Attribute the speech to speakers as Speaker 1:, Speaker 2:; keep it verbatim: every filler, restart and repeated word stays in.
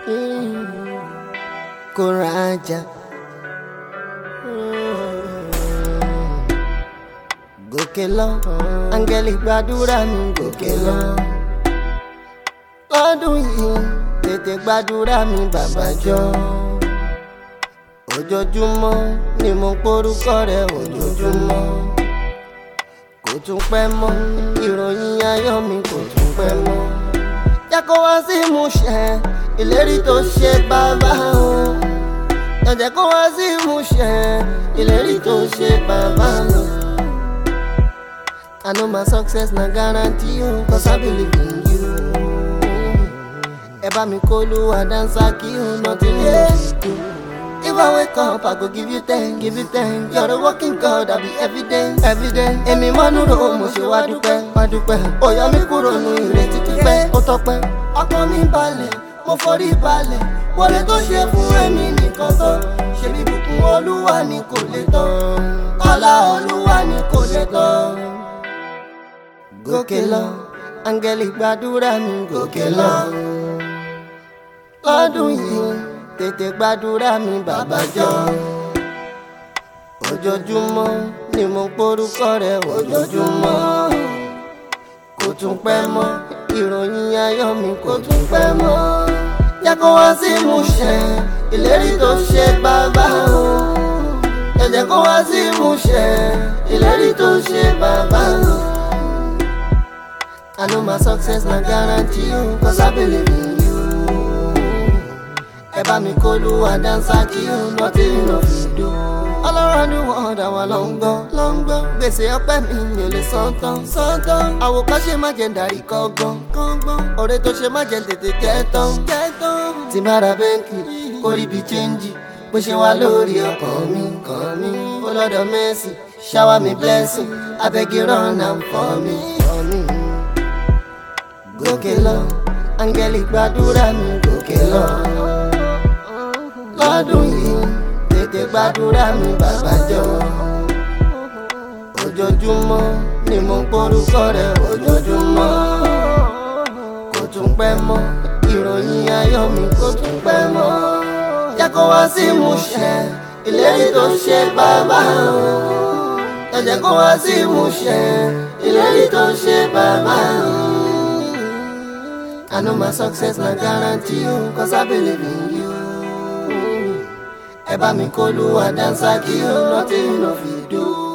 Speaker 1: Kórajà. Gòkè lọ, áńgẹ́lì gbàdúrà mi gòkè lọ. Lọ́dún yìí, tètè gbàdúrà mi bàbá jọ̀ọ́. Ojoojúmọ́ ni mo porúkọ rẹ̀ ojoojúmọ́. Kò tún pẹ́ mọ́, ìròyìn ayọ̀ mi kò tún pẹ́ mọ́. Jẹ́ kó wá sí ìmúṣẹ ìlérí tó ṣe bàbá o. Jẹ́ kó wá sí ìmúṣẹ ìlérí tó ṣe bàbá o. I know my success na guarantee you, cause I believe in you. Ẹ bá mi kó Olúwa dáńsá kí o, nothing else to do. If I wake up, I go give you ten, give you ten. You're a working God, I'll be evident, evident. Èmi máa ń ro mo ṣe wá dúpẹ́, wá dúpẹ́. Ó yọ mí kúrò nù ìrètí pípẹ́, ó tọ́pẹ́. Ọkàn mi balẹ̀, mo forí balẹ̀. Wọlé tó ṣe fún èmi nìkan tán. Ṣebí ìbùkún Olúwa ni kò lè tán. Ọlá Olúwa ni kò lè tán. Gòkè lọ, áńgẹ́lì gbàdúrà mi gòkè lọ. Lọ́dún yìí, tètè gbàdúrà mi bàbá jọ̀ọ́. Ojoojúmọ́ ni mo porúkọ rẹ̀ ojoojúmọ́. Kò tún pẹ́ mọ́, ìròyìn ayọ̀ mi kò tún pẹ́ mọ́. Jẹ́ kó wá sí ìmúṣẹ ìlérí tó ṣe bàbá o. Jẹ́ kó wá sí ìmúṣẹ ìlérí tó ṣe bàbá o. I know my success na guarantee you, cause I believe in you. Ẹ bá mi kó Olúwa dáńsá kí o, nothing no fit do. All around the world àwa ló ń gbọ́, ló ń gbọ́. Gbèsè ọpẹ́ mi mi ò lè san tán, san tán. Àwòkọ́ṣe má jẹ́ darí kọ́gbọ́n, kọ́gbọ́n. Ọ̀rẹ́ tó ṣe má jẹ́ tètè jẹ́ tán, jẹ́ tán. Tí bá ra bẹ́ńkì, kó rí bí chẹ́ńjì. Bó ṣe wá lórí ọkàn mi, kàn mí. Ó lọ́dọ̀ Mercy, shower me blessing. Abeg you run am for me, for me. Gòkè lọ, áńgẹ́lì gbàdúrà mi gòkè lọ. Lọ́dún yìí, tètè gbàdúrà mi bàbá jọ̀ọ́. Ojoojúmọ́ ni mo ń porúkọ rẹ̀ ojoojúmọ́. Kò tún pẹ́ mọ́, ìròyìn ayọ̀ mi kò tún pẹ́ mọ́. Jẹ́ kó wá sí ìmúṣẹ ìlérí tó ṣe bàbá o. Jẹ́ kó wá sí ìmúṣẹ ìlérí tó ṣe bàbá o. I know my success na guarantee you, cause I believe in you. Ẹ bá mi kó Olúwa dáńsá kí o, nothing no fit do.